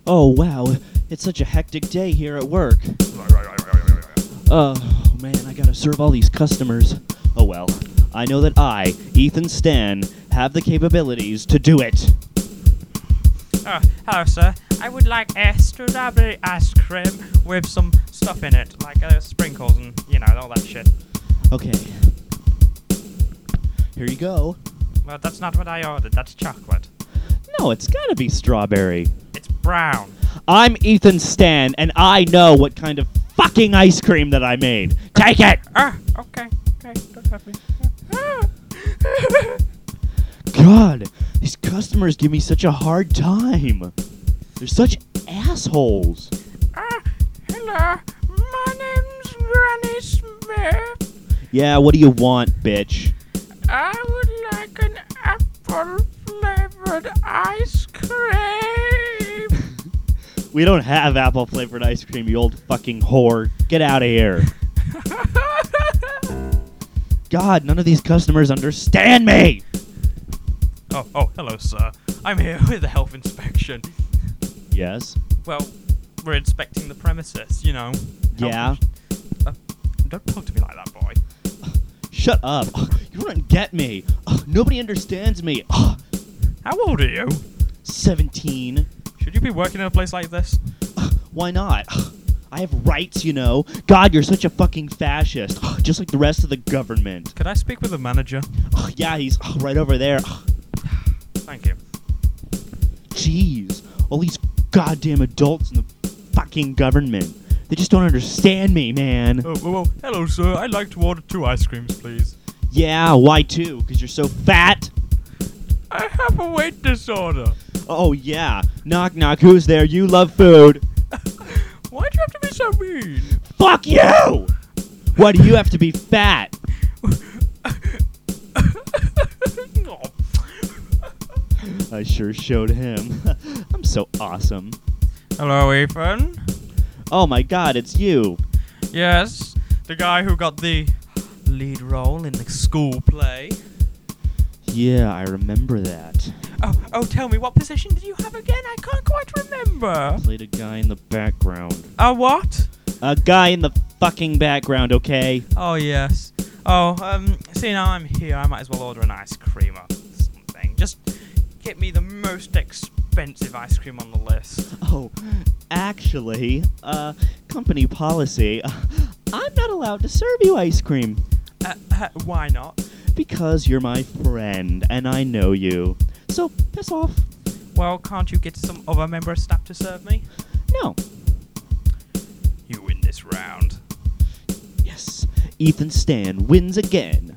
Oh, wow. It's such a hectic day here at work. Oh, man, I gotta serve all these customers. Oh, well. I know that I, Ethan Stan, have the capabilities to do it. Hello, sir. I would like a strawberry ice cream with some stuff in it, like sprinkles and, all that shit. Okay. Here you go. Well, that's not what I ordered. That's chocolate. No, it's gotta be strawberry. It's brown. I'm Ethan Stan, and I know what kind of fucking ice cream that I made. Take it! Okay. Don't hurt me. God, these customers give me such a hard time. They're such assholes. Hello. My name's Granny Smith. Yeah, what do you want, bitch? I would like an apple-flavored ice cream. We don't have apple-flavored ice cream, you old fucking whore. Get out of here. God, none of these customers understand me! Oh, hello, sir. I'm here with a health inspection. Yes? Well, we're inspecting the premises, Yeah? Don't talk to me like that, boy. Shut up. You don't get me. Nobody understands me. How old are you? 17. Should you be working in a place like this? Why not? I have rights, God, you're such a fucking fascist. Just like the rest of the government. Could I speak with the manager? Yeah, he's right over there. Thank you. Jeez. All these goddamn adults in the fucking government. They just don't understand me, man. Well, hello, sir. I'd like to order 2 ice creams, please. Yeah, why 2? Because you're so fat? I have a weight disorder. Oh, yeah. Knock, knock. Who's there? You love food. Why'd you have to be so mean? Fuck you! Why do you have to be fat? I sure showed him. I'm so awesome. Hello, Ethan. Oh my god, it's you. Yes, the guy who got the lead role in the school play. Yeah, I remember that. Oh, tell me, what position did you have again? I can't quite remember. Played a guy in the background. A what? A guy in the fucking background, okay? Oh, yes. Oh, see, now I'm here, I might as well order an ice cream or something. Just get me the most expensive ice cream on the list. Oh, actually, company policy, I'm not allowed to serve you ice cream. Why not? Because you're my friend, and I know you. So, piss off. Well, can't you get some other member of staff to serve me? No. You win this round. Yes, Ethan Stan wins again.